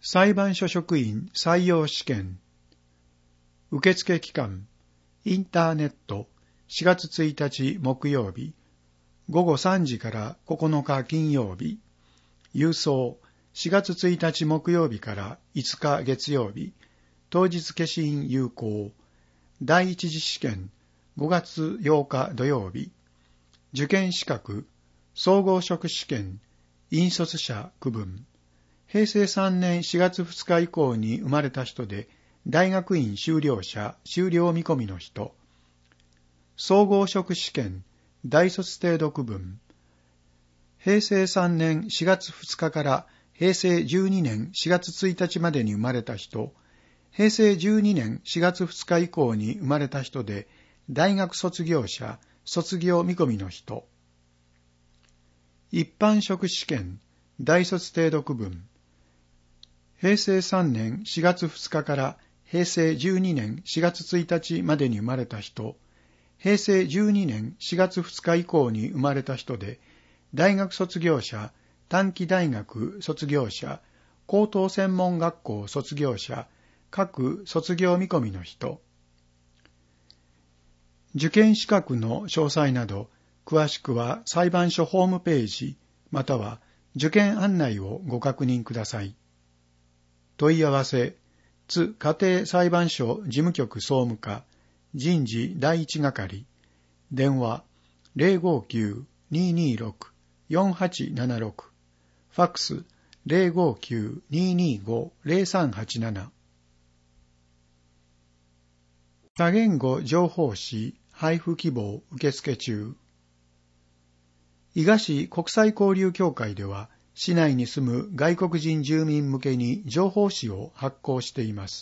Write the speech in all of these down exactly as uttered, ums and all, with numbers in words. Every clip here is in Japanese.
裁判所職員採用試験。受付期間、インターネット、しがつついたち木曜日、ごごさんじからここのか金曜日、郵送、しがつついたち木曜日からいつか月曜日、当日消印有効、第一次試験、ごがつようか土曜日、受験資格、総合職試験、引率者区分、へいせいさんねんしがつふつか以降に生まれた人で、大学院修了者、修了見込みの人、総合職試験、大卒程度区分、へいせいさんねんしがつふつかからへいせいじゅうにねんしがつついたちまでに生まれた人、へいせいじゅうにねんしがつふつか以降に生まれた人で、大学卒業者、卒業見込みの人、一般職試験、大卒程度区分、へいせいさんねんしがつふつかからへいせいじゅうにねんしがつついたちまでに生まれた人、へいせいじゅうにねんしがつふつか以降に生まれた人で、大学卒業者、短期大学卒業者、高等専門学校卒業者、各卒業見込みの人。受験資格の詳細など、詳しくは裁判所ホームページ、または受験案内をご確認ください。問い合わせ、津家庭裁判所事務局総務課、人事第一係、電話 ゼロごきゅう にーにーろく よんはちななろく、ファックス ゼロごきゅう にーにーご ゼロさんはちなな。多言語情報誌配布希望受付中。伊賀市国際交流協会では、市内に住む外国人住民向けに情報誌を発行しています。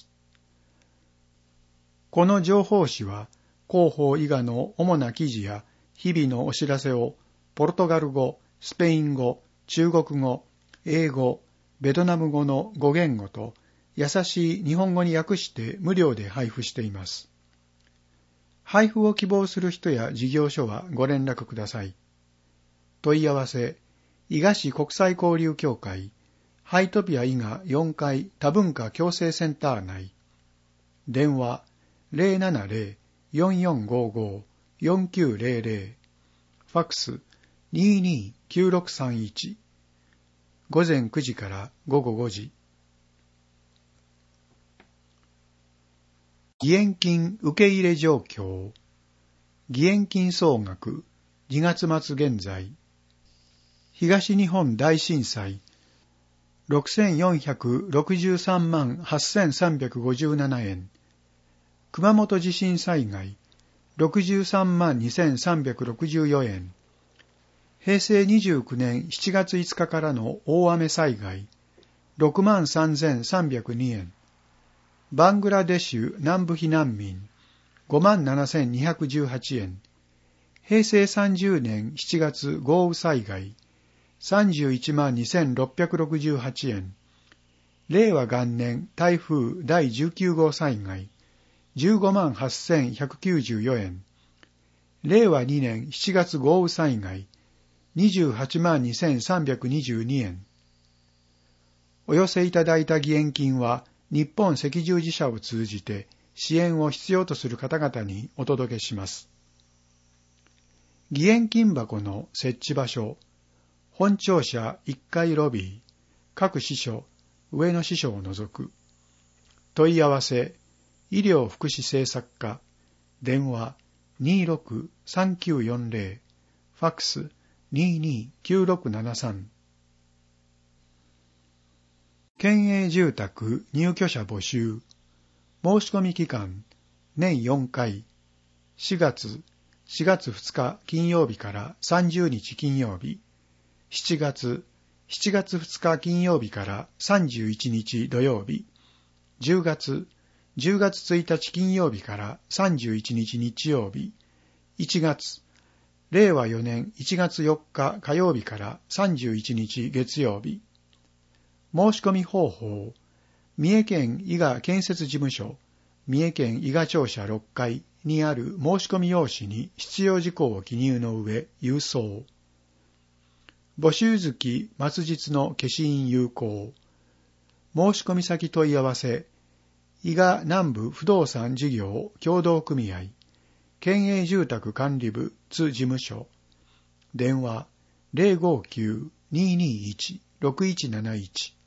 この情報誌は、広報伊賀の主な記事や日々のお知らせをポルトガル語、スペイン語、中国語、英語、ベトナム語のご言語と優しい日本語に訳して無料で配布しています。配布を希望する人や事業所はご連絡ください。問い合わせ、伊賀市国際交流協会、ハイトピア伊賀よんかい多文化共生センター内、電話 ゼロななゼロ よんよんごご よんきゅうゼロゼロ、ファックス にーにーきゅうろくさんいち、午前くじから午後ごじ。義援金受け入れ状況。義援金総額にがつ末現在。東日本大震災ろくせんよんひゃくろくじゅうさんまんはっせんさんびゃくごじゅうななえん。熊本地震災害ろくじゅうさんまんにせんさんびゃくろくじゅうよんえん。へいせいにじゅうきゅうねんしちがついつかからの大雨災害ろくまんさんぜんさんびゃくにえん。バングラデシュ南部避難民ごまんななせんにひゃくじゅうはちえん。へいせいさんじゅうねんしちがつ豪雨災害さんじゅういちまんにせんろっぴゃくろくじゅうはちえん。令和元年台風だいじゅうきゅうごう災害じゅうごまんはっせんひゃくきゅうじゅうよんえん。令和にねんしちがつ豪雨災害にじゅうはちまんにせんさんびゃくにじゅうにえん。お寄せいただいた義援金は日本赤十字社を通じて支援を必要とする方々にお届けします。義援金箱の設置場所、本庁舎いっかいロビー、各支所、上の支所を除く。問い合わせ、医療福祉政策課、電話 にーろくさんきゅうよんゼロ、ファックス にーにーきゅうろくななさん。県営住宅入居者募集。申し込み期間、年よんかい、しがつ、しがつふつか金曜日からさんじゅうにち金曜日、しちがつ、しちがつふつか金曜日からさんじゅういちにち土曜日、じゅうがつ、じゅうがつついたち金曜日からさんじゅういちにち日曜日、いちがつ、れいわよねんいちがつよっか火曜日からさんじゅういちにち月曜日。申し込み方法、三重県伊賀建設事務所、三重県伊賀庁舎ろっかいにある申し込み用紙に必要事項を記入の上、郵送。募集月末日の消印有効。 申込先問い合わせ、伊賀南部不動産事業協同組合、県営住宅管理部津事務所、電話 ゼロごきゅう にーにーいち ろくいちなないち。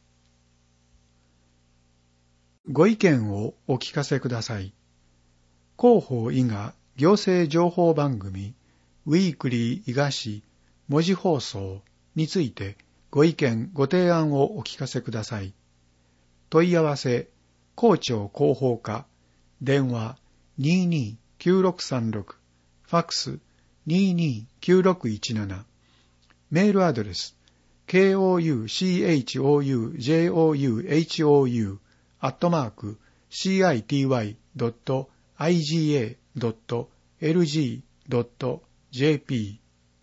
ご意見をお聞かせください。広報伊賀行政情報番組ウィークリー伊賀市文字放送についてご意見ご提案をお聞かせください。問い合わせ広聴広報課、電話 にーにーきゅうろくさんろく、ファックス にーにーきゅうろくいちなな、メールアドレス ケーオーユーシーエイチオーユージェイオーユーエイチオーユー アットマーク シーアイティーワイ ドット アイジーエー ドット エルジー ドット ジェーピ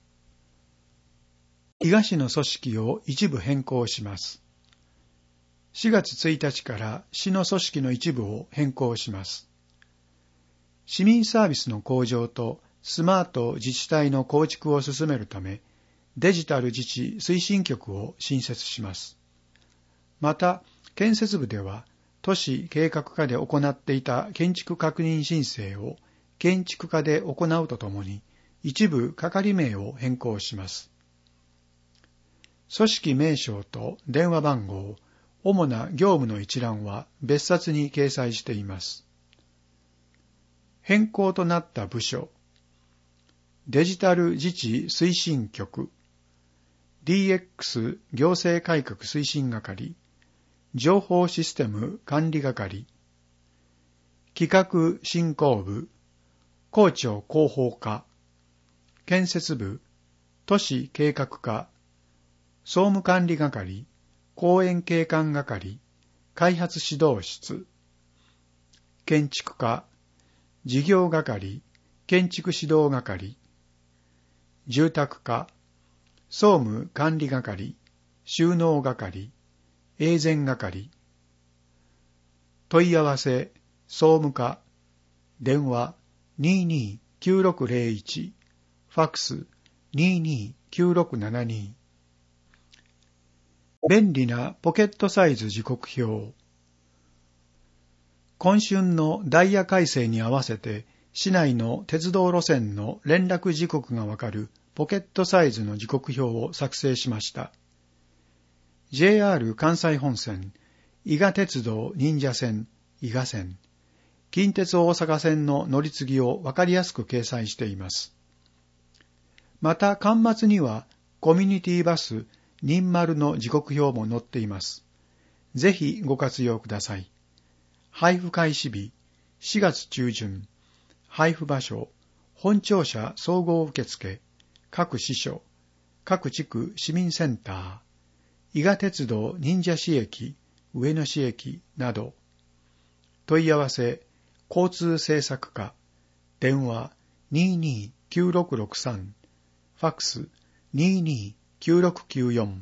ー。伊賀市の組織を一部変更します。しがつついたちから市の組織の一部を変更します。市民サービスの向上とスマート自治体の構築を進めるため、デジタル自治推進局を新設します。また、建設部では、都市計画課で行っていた建築確認申請を建築課で行うとともに、一部係名を変更します。組織名称と電話番号、主な業務の一覧は別冊に掲載しています。変更となった部署、デジタル自治推進局、ディーエックス 行政改革推進係、情報システム管理係、企画振興部、広聴広報課、建設部、都市計画課、総務管理係、公園景観係、開発指導室、建築課、事業係、建築指導係、住宅課、総務管理係、収納係、永全係、問い合わせ、総務課、電話 にーにーきゅうろくゼロいち、ファックス にーにーきゅうろくななに。便利なポケットサイズ時刻表。今春のダイヤ改正に合わせて、市内の鉄道路線の連絡時刻がわかるポケットサイズの時刻表を作成しました。ジェイアール 関西本線、伊賀鉄道忍者線、伊賀線、近鉄大阪線の乗り継ぎをわかりやすく掲載しています。また、巻末にはコミュニティバス忍丸の時刻表も載っています。ぜひご活用ください。配布開始日、しがつちゅうじゅん、配布場所、本庁舎総合受付、各支所、各地区市民センター、伊賀鉄道忍者市駅、上野市駅など、問い合わせ、交通政策課、電話 にーにーきゅうろくろくさん、ファックス にーにーきゅうろくきゅうよん。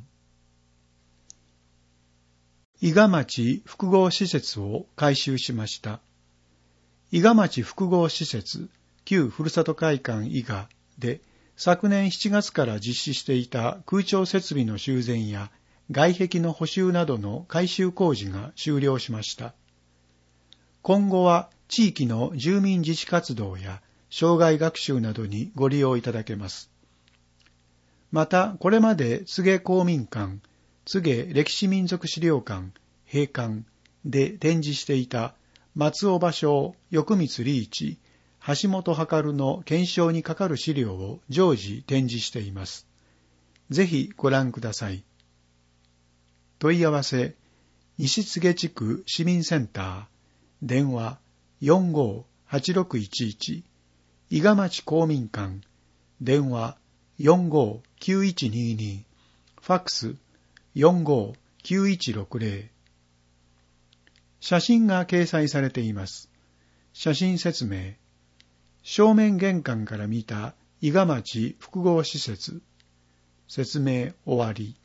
伊賀町複合施設を改修しました。伊賀町複合施設、旧ふるさと会館伊賀で、昨年しちがつから実施していた空調設備の修繕や外壁の補修などの改修工事が終了しました。今後は地域の住民自治活動や生涯学習などにご利用いただけます。また、これまで柘植公民館、柘植歴史民族資料館、閉館で展示していた松尾芭蕉、横光利一、橋本計の検証にかかる資料を常時展示しています。ぜひご覧ください。問い合わせ、西柘植地区市民センター、電話 よんごーはちろくいちいち、伊賀町公民館、電話 よんごーきゅういちにーに、ファックス よんごーきゅういちろくゼロ。写真が掲載されています。写真説明。正面玄関から見た伊賀町複合施設。説明終わり。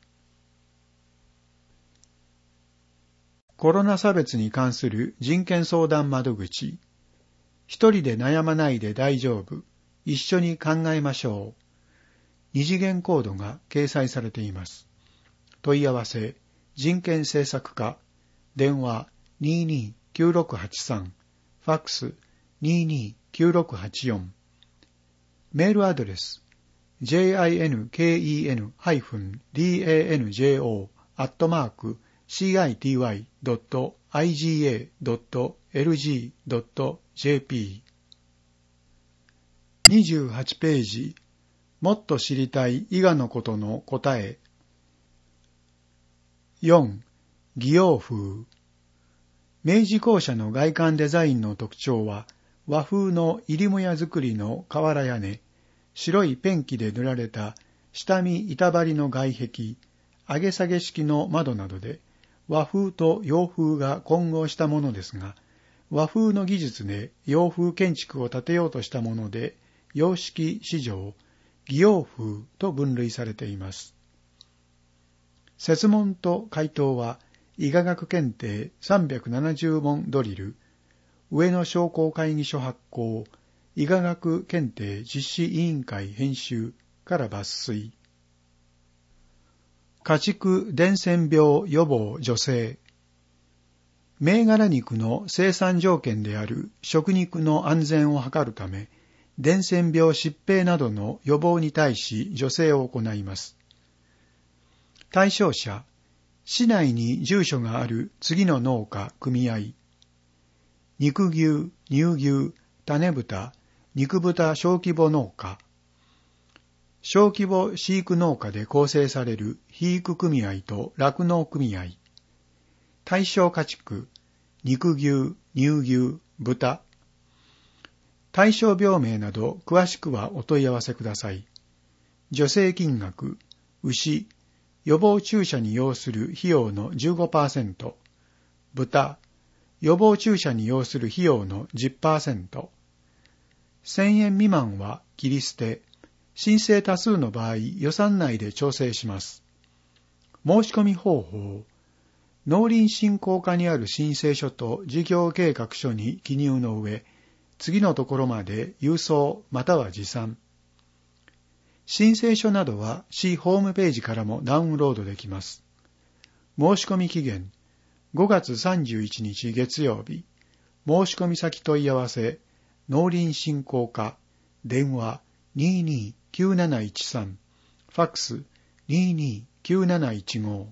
コロナ差別に関する人権相談窓口。一人で悩まないで大丈夫。一緒に考えましょう。二次元コードが掲載されています。問い合わせ、人権政策課、 電話 にーにーきゅうろくはちさん、ファックス にーにーきゅうろくはちよん、メールアドレス ジェイアイエヌケーイーエヌダンジョー アットマーク シーアイティーワイ ドット アイジーエー ドット エルジー ドット ジェーピー にじゅうはちページ、もっと知りたい伊賀のことの答え。よん、擬洋風。明治校舎の外観デザインの特徴は、和風の入母屋造りの瓦屋根、白いペンキで塗られた下見板張りの外壁、上げ下げ式の窓などで、和風と洋風が混合したものですが、和風の技術で洋風建築を建てようとしたもので、洋式史上、擬洋風と分類されています。設問と回答は、伊賀学検定さんびゃくななじゅう問ドリル、上野商工会議所発行、伊賀学検定実施委員会編集から抜粋。家畜伝染病予防助成。銘柄肉の生産条件である食肉の安全を図るため、伝染病疾病などの予防に対し助成を行います。対象者、市内に住所がある次の農家、組合。肉牛、乳牛、種豚、肉豚小規模農家。小規模飼育農家で構成される肥育組合と酪農組合。対象家畜、肉牛、乳牛、豚。対象病名など詳しくはお問い合わせください。助成金額、牛、予防注射に要する費用の じゅうごパーセント、豚、予防注射に要する費用の じゅっパーセント、せんえん未満は切り捨て、申請多数の場合予算内で調整します。申し込み方法、農林振興課にある申請書と事業計画書に記入の上、次のところまで郵送または持参。申請書などは市ホームページからもダウンロードできます。申し込み期限、ごがつさんじゅういちにち月曜日。申し込み先問い合わせ、農林振興課、電話 にーにーきゅうなないちさん、ファックス にーにーきゅうなないちご。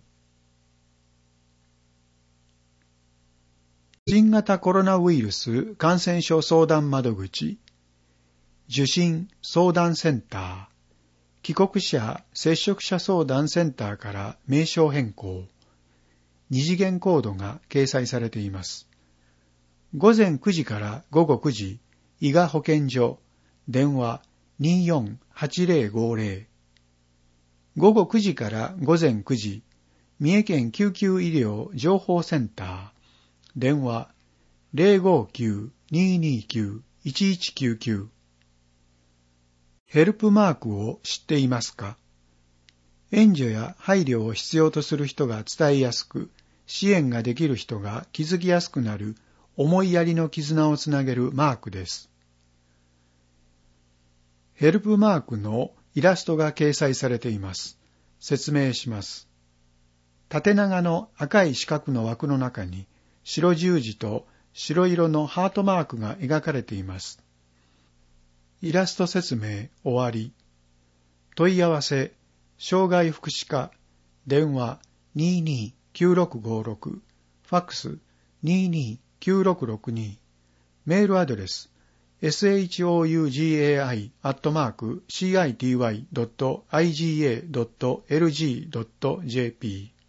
新型コロナウイルス感染症相談窓口、受診相談センター、帰国者接触者相談センターから名称変更、二次元コードが掲載されています。ごぜんくじからごごくじ、伊賀保健所、電話 にーよんはちぜろごぜろ。ごごくじからごぜんくじ、三重県救急医療情報センター、電話 ゼロごきゅう にーにーきゅう いちいちきゅうきゅう。ヘルプマークを知っていますか？援助や配慮を必要とする人が伝えやすく、支援ができる人が気づきやすくなる思いやりの絆をつなげるマークです。ヘルプマークのイラストが掲載されています。説明します。縦長の赤い四角の枠の中に白十字と白色のハートマークが描かれています。イラスト説明終わり。問い合わせ、障害福祉課、電話 にーにーきゅうろくごろく、ファックス にーにーきゅうろくろくに、メールアドレス、ショウガイ アットマーク シーアイティーワイ ドット アイジーエー ドット エルジー ドット ジェーピー。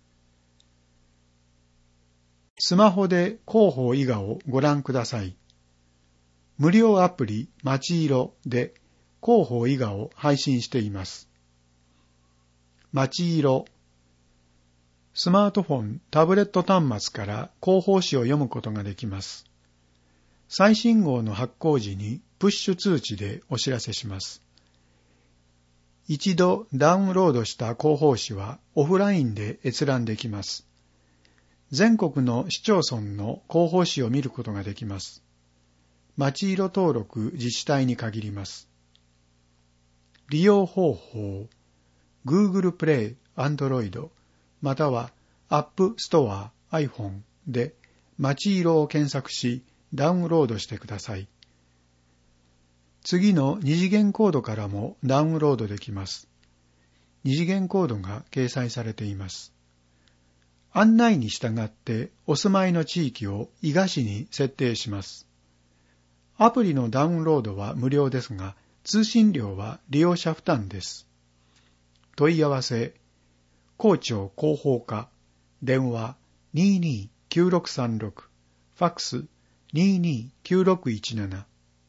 スマホで広報伊賀をご覧ください。無料アプリまちいろで広報伊賀を配信しています。まちいろ。スマートフォン、タブレット端末から広報誌を読むことができます。最新号の発行時にプッシュ通知でお知らせします。一度ダウンロードした広報誌はオフラインで閲覧できます。全国の市町村の広報誌を見ることができます。まちいろ登録自治体に限ります。利用方法、Google Play、Android、または App Store、 iPhone で街色を検索しダウンロードしてください。次の二次元コードからもダウンロードできます。二次元コードが掲載されています。案内に従ってお住まいの地域を伊賀市に設定します。アプリのダウンロードは無料ですが、通信料は利用者負担です。問い合わせ、高庁広報課、電話 にーにーきゅうろくさんろく、ファックス にーにーきゅうろくいちなな。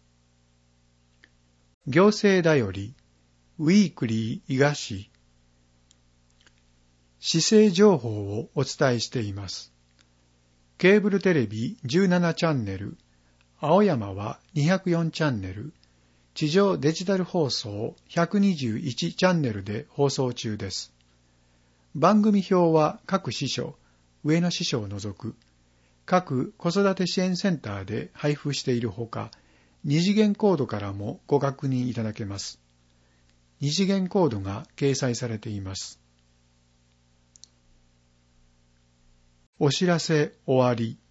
行政だより、ウィークリー伊賀市。市政情報をお伝えしています。ケーブルテレビじゅうななチャンネル、青山はにひゃくよんチャンネル、地上デジタル放送ひゃくにじゅういちチャンネルで放送中です。番組表は各支所、上の支所を除く、各子育て支援センターで配布しているほか、二次元コードからもご確認いただけます。二次元コードが掲載されています。お知らせ終わり。